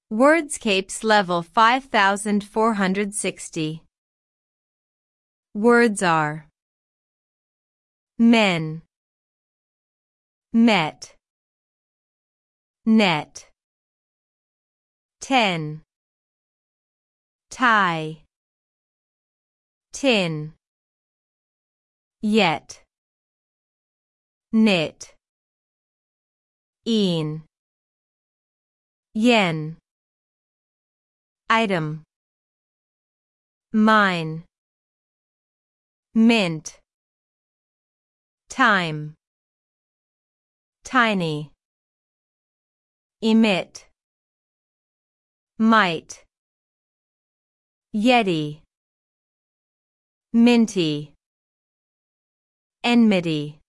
Wordscapes level 5460. Words are men, met, net, 10, tie, tin, yet, knit, een, yen, item, mine, mint, time, tiny, emit, might, yeti, minty, enmity.